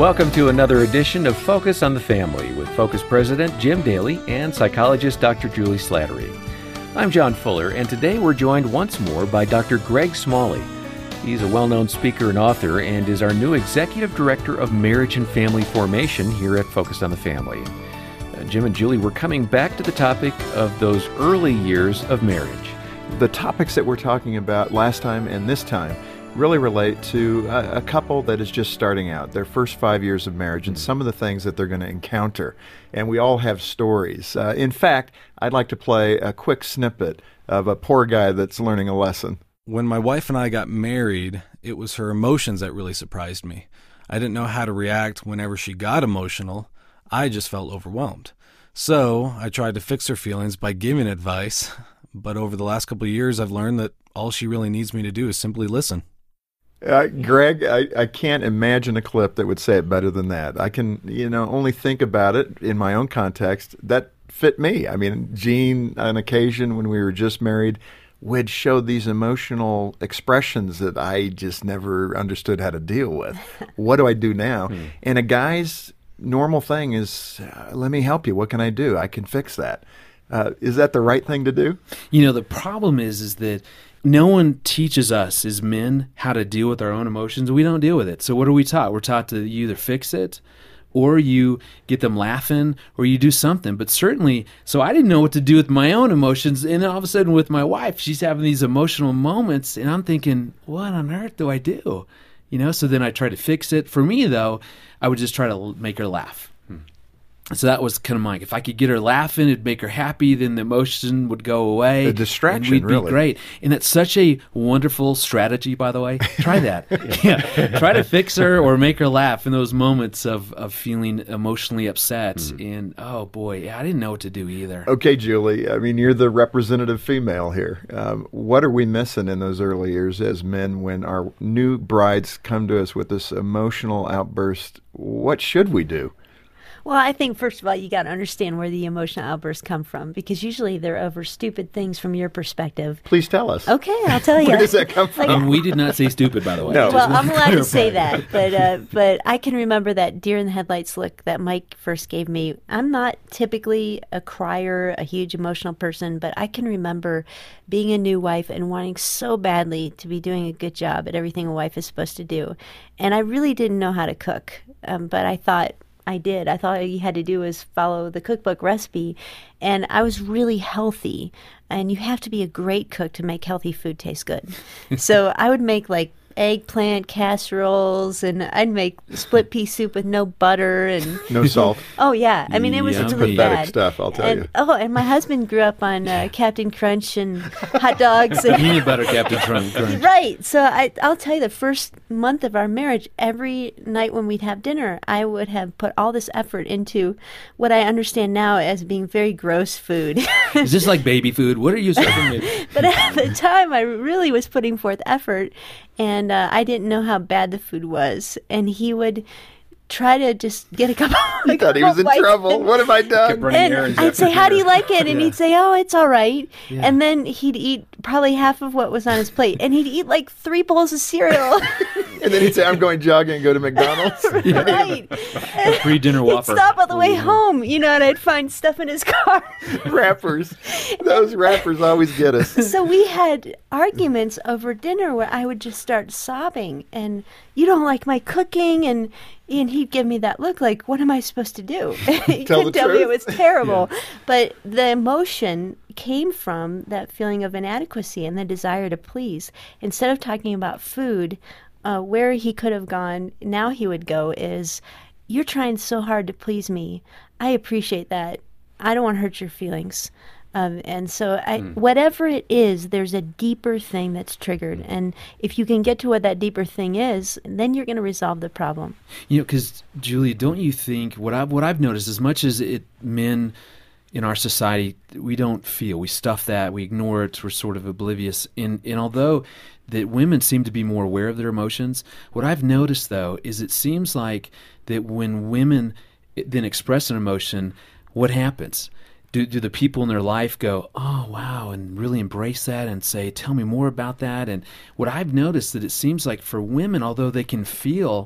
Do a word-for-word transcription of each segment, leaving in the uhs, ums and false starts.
Welcome to another edition of Focus on the Family with Focus President Jim Daly and psychologist Doctor Julie Slattery. I'm John Fuller, and today we're joined once more by Doctor Greg Smalley. He's a well-known speaker and author and is our new Executive Director of Marriage and Family Formation here at Focus on the Family. Uh, Jim and Julie, we're coming back to the topic of those early years of marriage. The topics that we're talking about last time and this time really relate to a, a couple that is just starting out, their first five years of marriage, and some of the things that they're going to encounter. And we all have stories. Uh, in fact, I'd like to play a quick snippet of a poor guy that's learning a lesson. When my wife and I got married, it was her emotions that really surprised me. I didn't know how to react whenever she got emotional. I just felt overwhelmed. So I tried to fix her feelings by giving advice, but over the last couple of years, I've learned that all she really needs me to do is simply listen. Uh, Greg, I, I can't imagine a clip that would say it better than that. I can, you know, only think about it in my own context. That fit me. I mean, Jean, on occasion when we were just married, would show these emotional expressions that I just never understood how to deal with. What do I do now? Hmm. And a guy's normal thing is, uh, let me help you. What can I do? I can fix that. Uh, is that the right thing to do? You know, the problem is, is that no one teaches us as men how to deal with our own emotions. We don't deal with it. So what are we taught? We're taught to you either fix it or you get them laughing or you do something. But certainly, so I didn't know what to do with my own emotions. And all of a sudden with my wife, she's having these emotional moments and I'm thinking, what on earth do I do? You know, so then I try to fix it. For me, though, I would just try to make her laugh. So that was kind of my, if I could get her laughing, it'd make her happy, then the emotion would go away. A distraction, and we'd be really. great. And that's such a wonderful strategy, by the way. Try that. yeah. Try to fix her or make her laugh in those moments of, of feeling emotionally upset. Mm. And, oh, boy, I didn't know what to do either. Okay, Julie, I mean, you're the representative female here. Um, what are we missing in those early years as men when our new brides come to us with this emotional outburst? What should we do? Well, I think, first of all, you got to understand where the emotional outbursts come from, because usually they're over stupid things from your perspective. Please tell us. Okay, I'll tell you. Where does that come from? Like, and we did not say stupid, by the way. No. Well, I'm allowed to say that, but uh, but I can remember that deer in the headlights look that Mike first gave me. I'm not typically a crier, a huge emotional person, but I can remember being a new wife and wanting so badly to be doing a good job at everything a wife is supposed to do. And I really didn't know how to cook, um, but I thought I did. I thought all you had to do was follow the cookbook recipe, and I was really healthy. And you have to be a great cook to make healthy food taste good. So I would make like eggplant casseroles, and I'd make split pea soup with no butter and no salt. Oh yeah, I mean it was Yummy. really Pathetic bad stuff, I'll tell and, you. Oh, and my husband grew up on uh, Captain Crunch and hot dogs. And Peanut butter Captain Crunch. Right. So I, I'll tell you, the first month of our marriage, every night when we'd have dinner, I would have put all this effort into what I understand now as being very gross food. Is this like baby food? What are you serving me? But at the time, I really was putting forth effort, and uh, I didn't know how bad the food was. And he would try to just get a couple. He thought he was in trouble. What have I done? And I'd say, how do you like it? And Yeah. he'd say, oh, it's all right. Yeah. And then he'd eat probably half of what was on his plate. And he'd eat like three bowls of cereal. And then he'd say, I'm going jogging and go to McDonald's. Right. A pre-dinner He'd Whopper. stop on the way Ooh. home, you know, and I'd find stuff in his car. Rappers. Those rappers always get us. So we had arguments over dinner where I would just start sobbing, and you don't like my cooking, and and he'd give me that look like, what am I supposed to do? He Tell couldn't the tell me it truth. was terrible. But the emotion came from that feeling of inadequacy and the desire to please. Instead of talking about food, uh, where he could have gone, now he would go is, you're trying so hard to please me. I appreciate that. I don't want to hurt your feelings. Um, and so I, mm. whatever it is, there's a deeper thing that's triggered. And if you can get to what that deeper thing is, then you're going to resolve the problem. You know, because, Julie, don't you think, what I've, what I've noticed, as much as it men in our society, we don't feel, we stuff that, we ignore it, we're sort of oblivious. And, and although that women seem to be more aware of their emotions, what I've noticed, though, is it seems like that when women then express an emotion, what happens? Do do the people in their life go, oh, wow, and really embrace that and say, tell me more about that? And what I've noticed that it seems like for women, although they can feel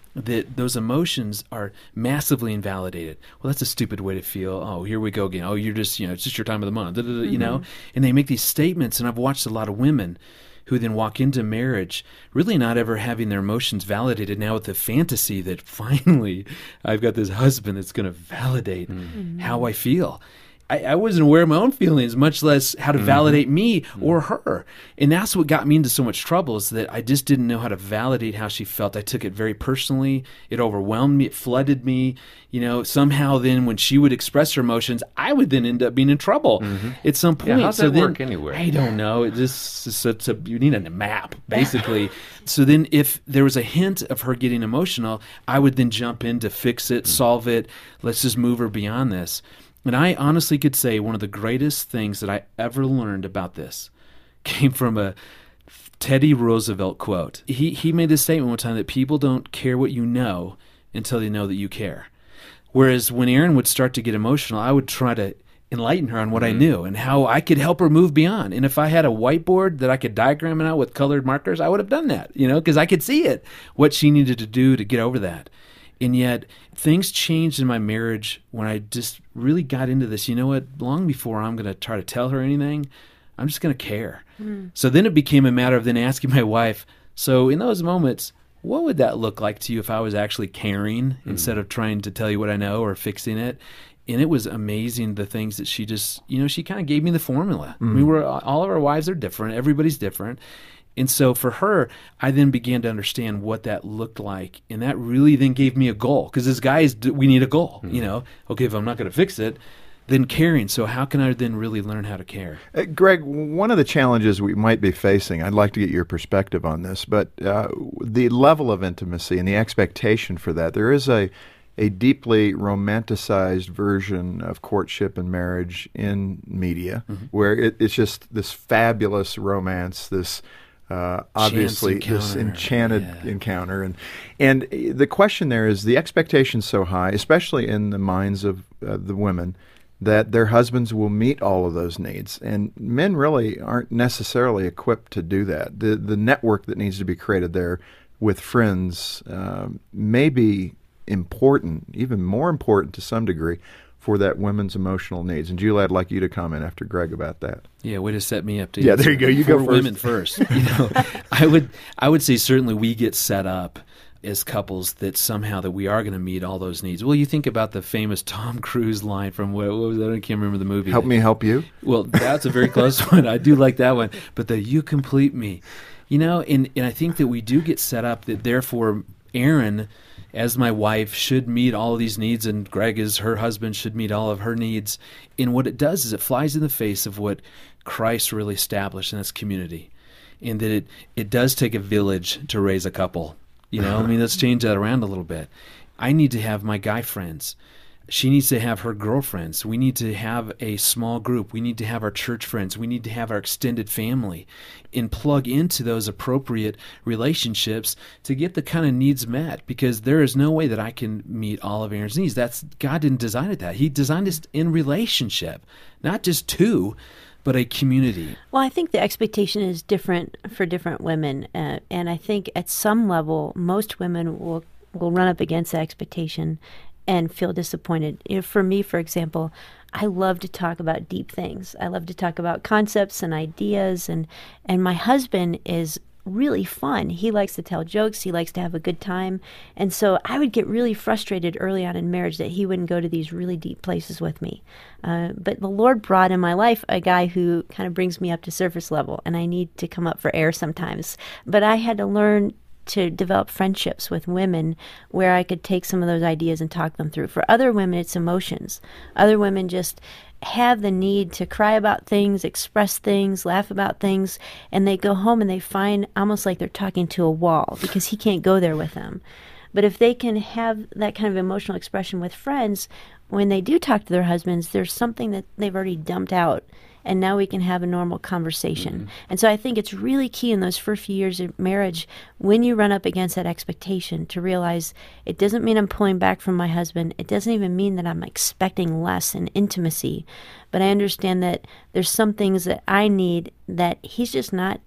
that those emotions are massively invalidated. Well, that's a stupid way to feel. Oh, here we go again. Oh, you're just, you know, it's just your time of the month, mm-hmm. you know? And they make these statements, and I've watched a lot of women who then walk into marriage really not ever having their emotions validated, now with the fantasy that finally I've got this husband that's going to validate mm-hmm. how I feel. I, I wasn't aware of my own feelings, much less how to mm-hmm. validate me or her. And that's what got me into so much trouble, is that I just didn't know how to validate how she felt. I took it very personally. It overwhelmed me. It flooded me. You know, somehow then when she would express her emotions, I would then end up being in trouble mm-hmm. at some point. Yeah, how's so that then, work anyway? I don't know. It just it's a, it's a, you need a map, basically. So then if there was a hint of her getting emotional, I would then jump in to fix it, mm-hmm. solve it. Let's just move her beyond this. And I honestly could say one of the greatest things that I ever learned about this came from a Teddy Roosevelt quote. He he made this statement one time that people don't care what you know until they know that you care. Whereas when Erin would start to get emotional, I would try to enlighten her on what mm-hmm. I knew and how I could help her move beyond. And if I had a whiteboard that I could diagram it out with colored markers, I would have done that, you know, because I could see it, what she needed to do to get over that. And yet things changed in my marriage when I just really got into this. You know what? Long before I'm going to try to tell her anything, I'm just going to care. Mm. So then it became a matter of then asking my wife, so in those moments, what would that look like to you if I was actually caring mm. instead of trying to tell you what I know or fixing it? And it was amazing, the things that she just, you know, she kind of gave me the formula. Mm. I mean, we're, all of our wives are different. Everybody's different. And so for her, I then began to understand what that looked like. And that really then gave me a goal. Because as guys, we need a goal. Mm-hmm. You know, okay, if I'm not going to fix it, then caring. So how can I then really learn how to care? Uh, Greg, one of the challenges we might be facing, I'd like to get your perspective on this, but uh, the level of intimacy and the expectation for that, there is a a deeply romanticized version of courtship and marriage in media, mm-hmm. where it, it's just this fabulous romance, this Uh, obviously, this enchanted yeah. encounter, and and the question there is, the expectation so high, especially in the minds of uh, the women, that their husbands will meet all of those needs, and men really aren't necessarily equipped to do that. The the network that needs to be created there with friends uh, may be important, even more important to some degree, for that women's emotional needs. And Julie, I'd like you to comment after Greg about that. Yeah, way to set me up to yeah. There you go. You go first. Women first. You know, I would I would say certainly we get set up as couples that somehow that we are going to meet all those needs. Well, you think about the famous Tom Cruise line from what, what was that? I can't remember the movie. Help me help you. Well, that's a very close one. I do like that one. But the you complete me. You know, and and I think that we do get set up that therefore Erin, as my wife, should meet all of these needs, and Greg, as her husband, should meet all of her needs. And what it does is it flies in the face of what Christ really established, and that's community. And that it, it does take a village to raise a couple. You know, I mean, let's change that around a little bit. I need to have my guy friends. She needs to have her girlfriends. We need to have a small group. We need to have our church friends. We need to have our extended family and plug into those appropriate relationships to get the kind of needs met, because there is no way that I can meet all of Erin's needs. That's God didn't design it that. He designed it in relationship, not just two, but a community. Well, I think the expectation is different for different women. Uh, and I think at some level, most women will, will run up against the expectation and feel disappointed. You know, for me, for example, I love to talk about deep things. I love to talk about concepts and ideas, and and my husband is really fun. He likes to tell jokes. He likes to have a good time. And so I would get really frustrated early on in marriage that he wouldn't go to these really deep places with me. Uh, but the Lord brought in my life a guy who kind of brings me up to surface level, and I need to come up for air sometimes. But I had to learn to develop friendships with women where I could take some of those ideas and talk them through. For other women, it's emotions. Other women just have the need to cry about things, express things, laugh about things, and they go home and they find almost like they're talking to a wall because he can't go there with them. But if they can have that kind of emotional expression with friends, when they do talk to their husbands, there's something that they've already dumped out, and now we can have a normal conversation. Mm-hmm. And so I think it's really key in those first few years of marriage, when you run up against that expectation, to realize it doesn't mean I'm pulling back from my husband. It doesn't even mean that I'm expecting less in intimacy. But I understand that there's some things that I need that he's just not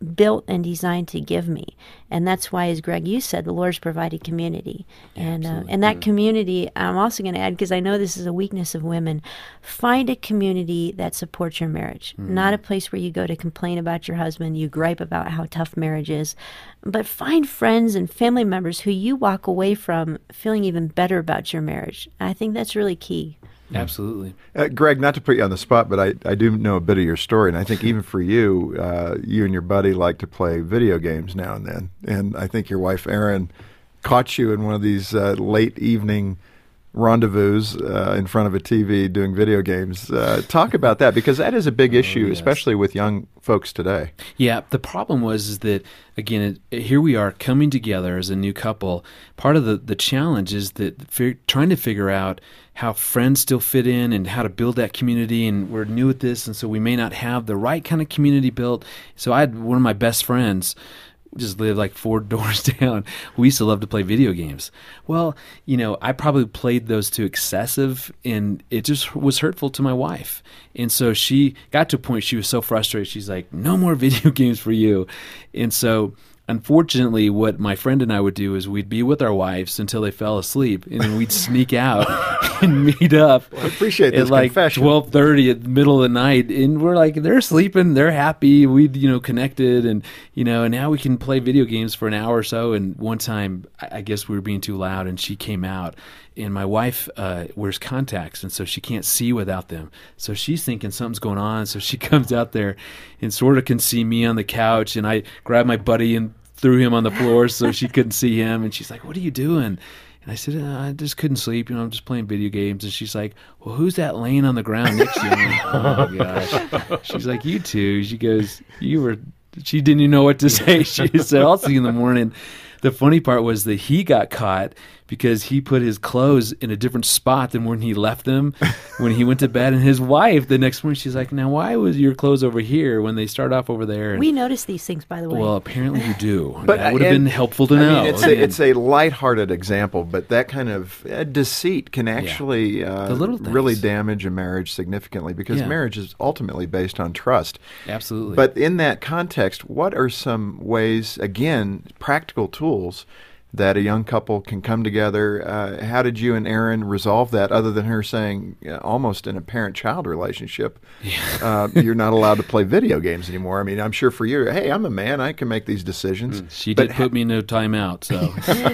built and designed to give me. And that's why, as Greg, you said, the Lord's provided community. And uh, and that community, I'm also going to add, because I know this is a weakness of women, find a community that supports your marriage. Mm. Not a place where you go to complain about your husband, you gripe about how tough marriage is, but find friends and family members who you walk away from feeling even better about your marriage. I think that's really key. Absolutely. Uh, Greg, not to put you on the spot, but I, I do know a bit of your story, and I think even for you, uh, you and your buddy like to play video games now and then, and I think your wife, Erin, caught you in one of these uh, late evening rendezvous uh, in front of a T V doing video games. Uh, talk about that, because that is a big issue, oh, yes. especially with young folks today. Yeah, the problem was is that, again, it, here we are coming together as a new couple. Part of the, the challenge is that fi- trying to figure out how friends still fit in and how to build that community, and we're new at this, and so we may not have the right kind of community built. So I had one of my best friends just lived like four doors down. We used to love to play video games. Well, you know, I probably played those to excessive, and it just was hurtful to my wife. And so she got to a point she was so frustrated. She's like, no more video games for you. And so unfortunately, what my friend and I would do is we'd be with our wives until they fell asleep, and then we'd sneak out and meet up. Well, I appreciate this at like confession. twelve thirty at the middle of the night, and we're like, they're sleeping, they're happy, we'd you know connected, and you know, and now we can play video games for an hour or so. And one time, I guess we were being too loud, and she came out. And my wife uh, wears contacts, and so she can't see without them. So she's thinking something's going on. So she comes out there and sort of can see me on the couch, and I grab my buddy and threw him on the floor so she couldn't see him. And she's like, "What are you doing?" And I said, uh, "I just couldn't sleep. You know, I'm just playing video games." And she's like, "Well, who's that laying on the ground next to you?" I'm like, oh my gosh. She's like, "You two." She goes, "You were." She didn't even know what to say. She said, "I'll see you in the morning." The funny part was that he got caught because he put his clothes in a different spot than when he left them when he went to bed. And his wife, the next morning, she's like, "Now, why was your clothes over here when they start off over there?" And, we notice these things, by the way. Well, apparently you do. But that would have been helpful to I know. mean, it's, a, it's a lighthearted example, but that kind of uh, deceit can actually yeah. uh, the little things. really damage a marriage significantly, because Yeah. marriage is ultimately based on trust. Absolutely. But in that context, what are some ways, again, practical tools that a young couple can come together? Uh, how did you and Erin resolve that, other than her saying, uh, almost in a parent-child relationship, Yeah. uh, you're not allowed to play video games anymore? I mean, I'm sure for you, hey, I'm a man, I can make these decisions. She But did put me in a timeout, so.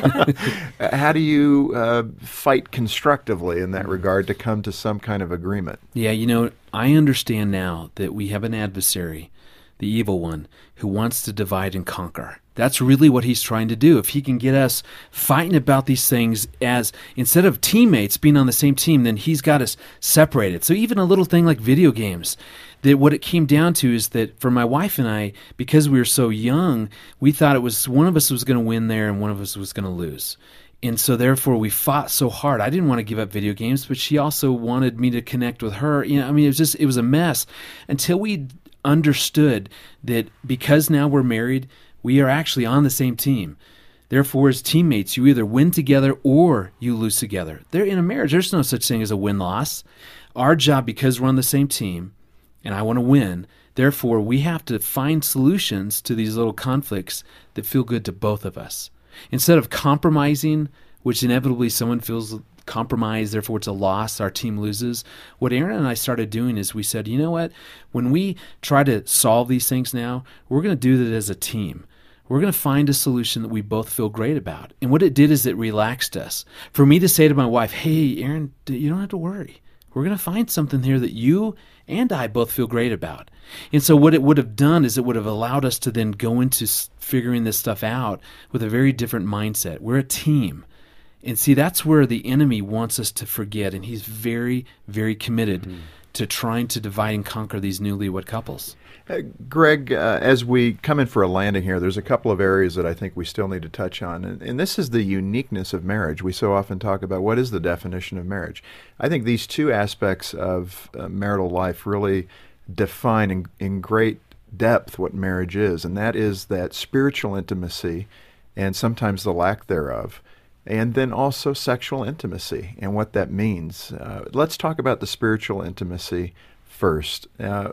how do you uh, fight constructively in that regard to come to some kind of agreement? Yeah, you know, I understand now that we have an adversary, the evil one, who wants to divide and conquer. That's really what he's trying to do. If he can get us fighting about these things as, instead of teammates being on the same team, then he's got us separated. So even a little thing like video games, that what it came down to is that for my wife and I, because we were so young, we thought it was one of us was going to win there and one of us was going to lose. And so therefore we fought so hard. I didn't want to give up video games, but she also wanted me to connect with her. You know, I mean, it was just, it was a mess until we understood that because now we're married, we are actually on the same team. Therefore, as teammates, you either win together or you lose together. There, in a marriage, there's no such thing as a win-loss. Our job, because we're on the same team, and I want to win, therefore, we have to find solutions to these little conflicts that feel good to both of us. Instead of compromising, which inevitably someone feels compromised, therefore it's a loss, our team loses. What Erin and I started doing is we said, you know what? When we try to solve these things now, we're going to do that as a team. We're going to find a solution that we both feel great about. And what it did is it relaxed us. For me to say to my wife, hey, Erin, you don't have to worry. We're going to find something here that you and I both feel great about. And so what it would have done is it would have allowed us to then go into figuring this stuff out with a very different mindset. We're a team. And see, that's where the enemy wants us to forget. And he's very, very committed mm-hmm. to trying to divide and conquer these newlywed couples. Uh, Greg, uh, as we come in for a landing here, there's a couple of areas that I think we still need to touch on. And, and this is the uniqueness of marriage. We so often talk about what is the definition of marriage. I think these two aspects of uh, marital life really define in, in great depth what marriage is. And that is that spiritual intimacy and sometimes the lack thereof. And then also sexual intimacy and what that means. Uh, let's talk about the spiritual intimacy first. Uh,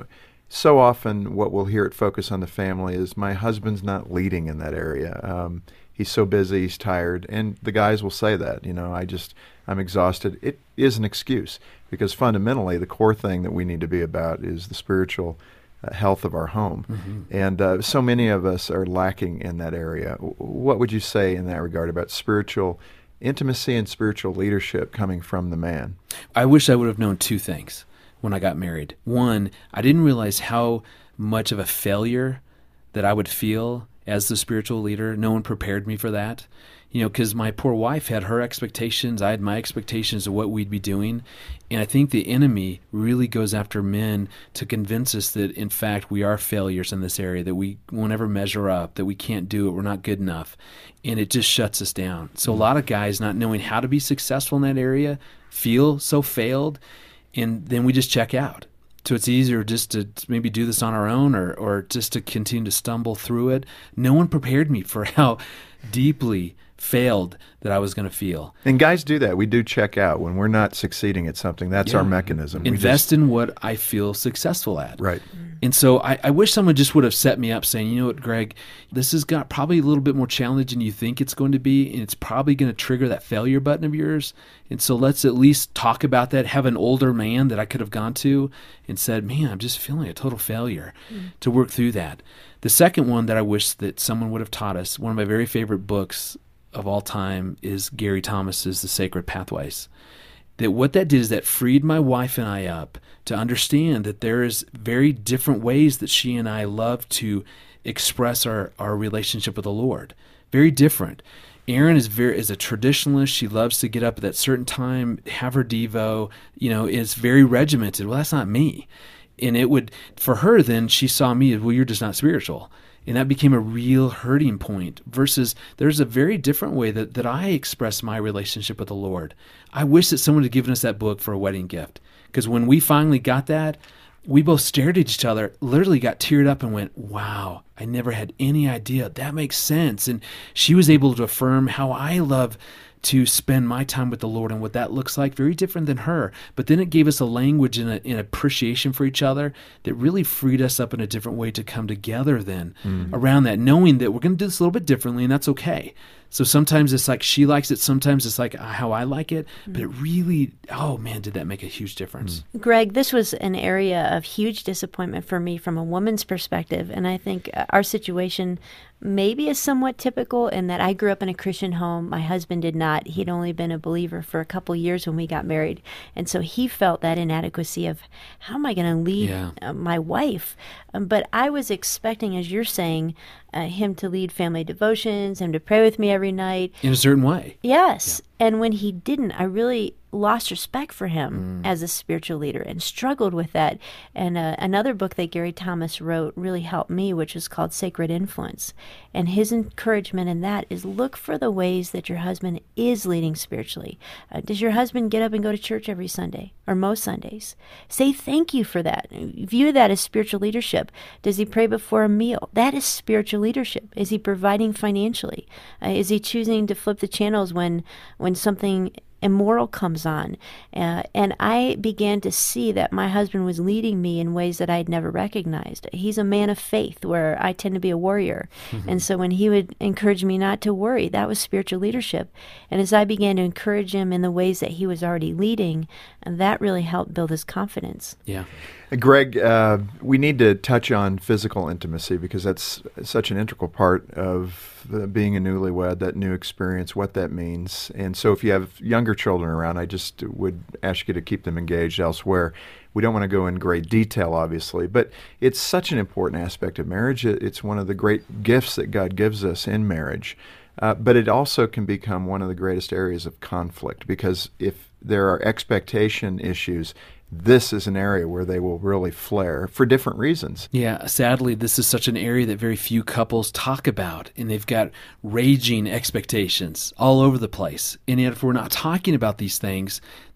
so often what we'll hear at Focus on the Family is, my husband's not leading in that area. Um, he's so busy, he's tired. And the guys will say that, you know, I just, I'm exhausted. It is an excuse, because fundamentally the core thing that we need to be about is the spiritual uh, health of our home. Mm-hmm. And uh, so many of us are lacking in that area. What would you say in that regard about spiritual intimacy and spiritual leadership coming from the man? I wish I would have known two things when I got married. One, I didn't realize how much of a failure that I would feel as the spiritual leader. No one prepared me for that. You know, because my poor wife had her expectations. I had my expectations of what we'd be doing. And I think the enemy really goes after men to convince us that, in fact, we are failures in this area, that we won't ever measure up, that we can't do it, we're not good enough. And it just shuts us down. So a lot of guys, not knowing how to be successful in that area, feel so failed, and then we just check out. So it's easier just to maybe do this on our own, or, or just to continue to stumble through it. No one prepared me for how deeply failed that I was going to feel. And guys do that. We do check out when we're not succeeding at something. That's Yeah. our mechanism. We Invest just, in what I feel successful at. right. And so I, I wish someone just would have set me up saying, you know what, Greg, this has got probably a little bit more challenge than you think it's going to be, and it's probably going to trigger that failure button of yours. And so let's at least talk about that, have an older man that I could have gone to and said, man, I'm just feeling a total failure, mm. to work through that. The second one that I wish that someone would have taught us, one of my very favorite books of all time, is Gary Thomas's The Sacred Pathways. That what that did is that freed my wife and I up to understand that there is very different ways that she and I love to express our, our relationship with the Lord. Very different. Erin is very is a traditionalist. She loves to get up at that certain time, have her Devo, you know, is very regimented. Well, that's not me. And it would, for her then, she saw me as, well, you're just not spiritual. And that became a real hurting point, versus there's a very different way that, that I express my relationship with the Lord. I wish that someone had given us that book for a wedding gift, because when we finally got that, we both stared at each other, literally got teared up and went, wow, I never had any idea. That makes sense. And she was able to affirm how I love to spend my time with the Lord and what that looks like, very different than her. But then it gave us a language and an appreciation for each other that really freed us up in a different way to come together then mm. around that, knowing that we're going to do this a little bit differently, and that's okay. So sometimes it's like she likes it, sometimes it's like how I like it, mm. but it really, oh man, did that make a huge difference. Mm. Greg, this was an area of huge disappointment for me from a woman's perspective, and I think our situation maybe is somewhat typical in that I grew up in a Christian home. My husband did not. He'd only been a believer for a couple years when we got married. And so he felt that inadequacy of, how am I going to lead yeah. uh, my wife? Um, but I was expecting, as you're saying, uh, him to lead family devotions, him to pray with me every night. In a certain way. Yes. Yeah. And when he didn't, I really lost respect for him mm. as a spiritual leader and struggled with that. And uh, another book that Gary Thomas wrote really helped me, which is called Sacred Influence. And his encouragement in that is, look for the ways that your husband is leading spiritually. Uh, does your husband get up and go to church every Sunday or most Sundays? Say thank you for that. View that as spiritual leadership. Does he pray before a meal? That is spiritual leadership. Is he providing financially? Uh, is he choosing to flip the channels when when something immoral comes on? Uh, and I began to see that my husband was leading me in ways that I had never recognized. He's a man of faith, where I tend to be a warrior. Mm-hmm. And so when he would encourage me not to worry, that was spiritual leadership. And as I began to encourage him in the ways that he was already leading, that really helped build his confidence. Yeah. Greg, uh, we need to touch on physical intimacy, because that's such an integral part of the, being a newlywed, that new experience, what that means. And so if you have younger children around, I just would ask you to keep them engaged elsewhere. We don't want to go in great detail, obviously, but it's such an important aspect of marriage. It's one of the great gifts that God gives us in marriage. Uh, but it also can become one of the greatest areas of conflict, because if there are expectation issues, this is an area where they will really flare for different reasons. Yeah, sadly, this is such an area that very few couples talk about, and they've got raging expectations all over the place. And yet, if we're not talking about these things,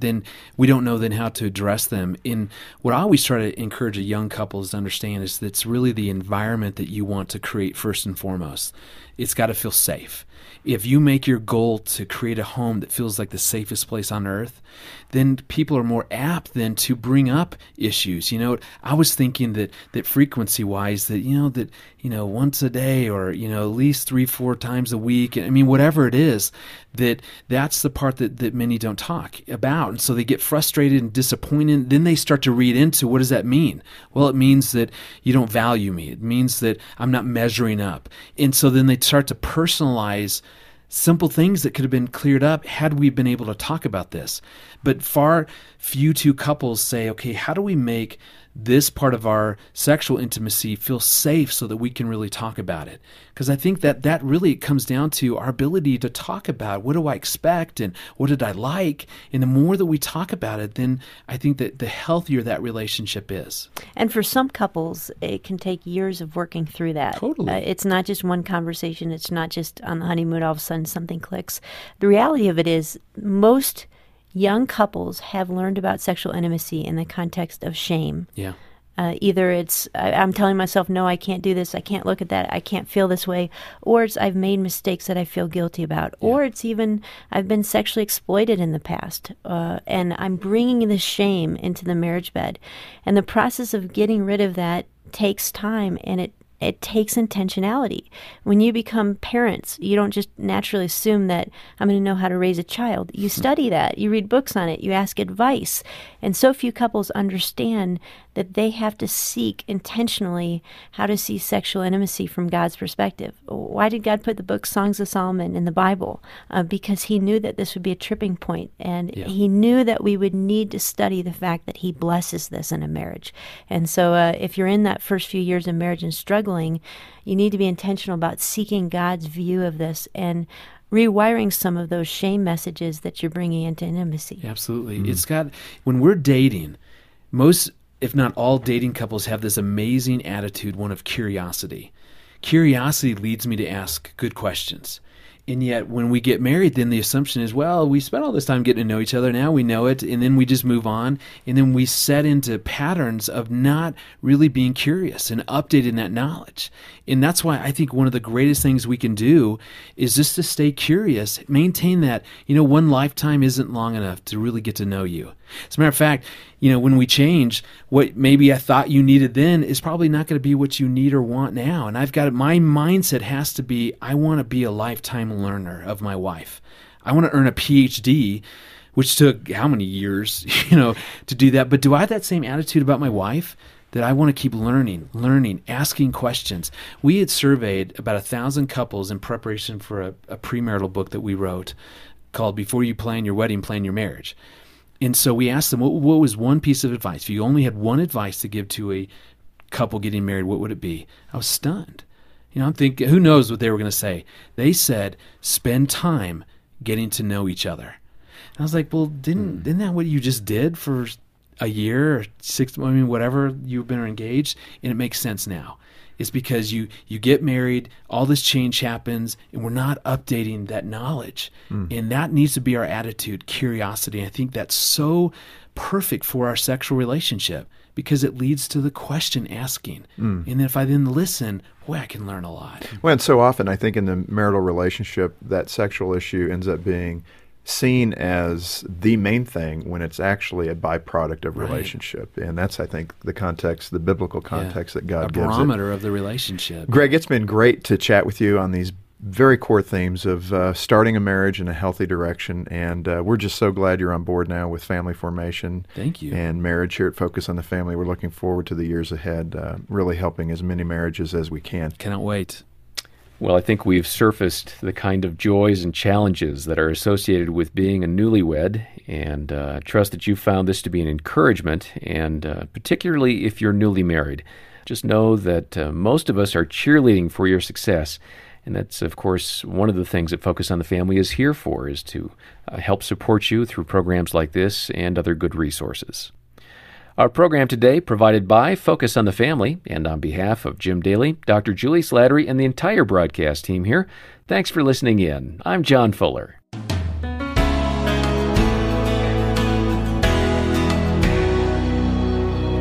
then we don't know then how to address them. In what I always try to encourage a young couples to understand is that it's really the environment that you want to create first and foremost. It's got to feel safe. If you make your goal to create a home that feels like the safest place on earth, then people are more apt then to bring up issues. You know, I was thinking that that frequency-wise, that you know that you know once a day or you know at least three, four times a week. I mean, whatever it is, that that's the part that that many don't talk about, and so they get frustrated and disappointed. Then they start to read into what does that mean? Well, it means that you don't value me. It means that I'm not measuring up, and so then they start to personalize simple things that could have been cleared up had we been able to talk about this. But far few two couples say, okay, how do we make this part of our sexual intimacy feel safe so that we can really talk about it? Because I think that that really comes down to our ability to talk about what do I expect and what did I like? And the more that we talk about it, then I think that the healthier that relationship is. And for some couples, it can take years of working through that. Totally. Uh, it's not just one conversation. It's not just on the honeymoon, all of a sudden something clicks. The reality of it is most young couples have learned about sexual intimacy in the context of shame. Yeah. Uh, either it's, I, I'm telling myself, no, I can't do this, I can't look at that, I can't feel this way, or it's I've made mistakes that I feel guilty about, yeah. or it's even I've been sexually exploited in the past, uh, and I'm bringing the shame into the marriage bed. And the process of getting rid of that takes time, and it It takes intentionality. When you become parents, you don't just naturally assume that I'm going to know how to raise a child. You study that. You read books on it. You ask advice. And so few couples understand that they have to seek intentionally how to see sexual intimacy from God's perspective. Why did God put the book Songs of Solomon in the Bible? Uh, because he knew that this would be a tripping point. And yeah. he knew that we would need to study the fact that he blesses this in a marriage. And so uh, if you're in that first few years of marriage and struggling, you need to be intentional about seeking God's view of this and rewiring some of those shame messages that you're bringing into intimacy. Absolutely. Mm-hmm. It's got, when we're dating, most, if not all dating couples have this amazing attitude, one of curiosity. Curiosity leads me to ask good questions. And yet when we get married, then the assumption is, well, we spent all this time getting to know each other. Now we know it. And then we just move on. And then we set into patterns of not really being curious and updating that knowledge. And that's why I think one of the greatest things we can do is just to stay curious, maintain that, you know, one lifetime isn't long enough to really get to know you. As a matter of fact, you know, when we change, what maybe I thought you needed then is probably not going to be what you need or want now. And I've got it, my mindset has to be, I want to be a lifetime learner of my wife. I want to earn a P H D, which took how many years, you know, to do that. But do I have that same attitude about my wife? That I want to keep learning, learning, asking questions. We had surveyed about a thousand couples in preparation for a, a premarital book that we wrote called Before You Plan Your Wedding, Plan Your Marriage. And so we asked them, what, what was one piece of advice? If you only had one advice to give to a couple getting married, what would it be? I was stunned. You know, I'm thinking, who knows what they were going to say? They said, spend time getting to know each other. And I was like, well, didn't, mm. isn't that what you just did for a year or six, I mean, whatever you've been engaged? And it makes sense now. It's because you, you get married, all this change happens, and we're not updating that knowledge. Mm. And that needs to be our attitude, curiosity. I think that's so perfect for our sexual relationship because it leads to the question asking. Mm. And if I then listen, boy, I can learn a lot. Well, and so often I think in the marital relationship, that sexual issue ends up being seen as the main thing when it's actually a byproduct of relationship. Right. And that's, I think, the context, the biblical context yeah. that God a gives it. A barometer of the relationship. Greg, it's been great to chat with you on these very core themes of uh, starting a marriage in a healthy direction. And uh, we're just so glad you're on board now with family formation. Thank you. And marriage here at Focus on the Family. We're looking forward to the years ahead, uh, really helping as many marriages as we can. Cannot wait. Well, I think we've surfaced the kind of joys and challenges that are associated with being a newlywed, and uh, trust that you found this to be an encouragement, and uh, particularly if you're newly married. Just know that uh, most of us are cheerleading for your success, and that's, of course, one of the things that Focus on the Family is here for, is to uh, help support you through programs like this and other good resources. Our program today provided by Focus on the Family, and on behalf of Jim Daly, Doctor Julie Slattery, and the entire broadcast team here, thanks for listening in. I'm John Fuller.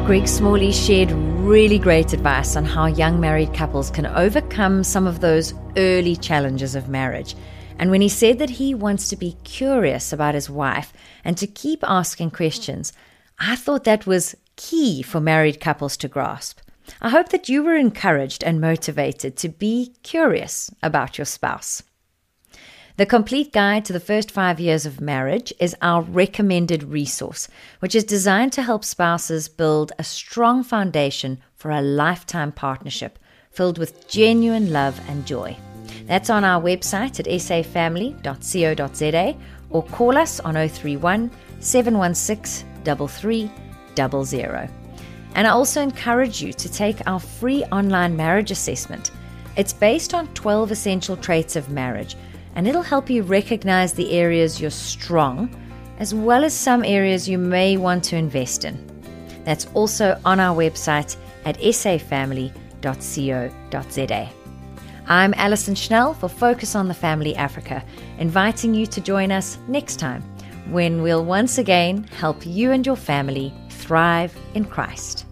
Greg Smalley shared really great advice on how young married couples can overcome some of those early challenges of marriage. And when he said that he wants to be curious about his wife and to keep asking questions, I thought that was key for married couples to grasp. I hope that you were encouraged and motivated to be curious about your spouse. The Complete Guide to the First Five Years of Marriage is our recommended resource, which is designed to help spouses build a strong foundation for a lifetime partnership filled with genuine love and joy. That's on our website at s a family dot co dot z a or call us on oh three one, seven one six, three three zero zero. And I also encourage you to take our free online marriage assessment. It's based on twelve essential traits of marriage, and it'll help you recognize the areas you're strong, as well as some areas you may want to invest in. That's also on our website at s a family dot co dot z a. I'm Alison Schnell for Focus on the Family Africa, inviting you to join us next time when we'll once again help you and your family thrive in Christ.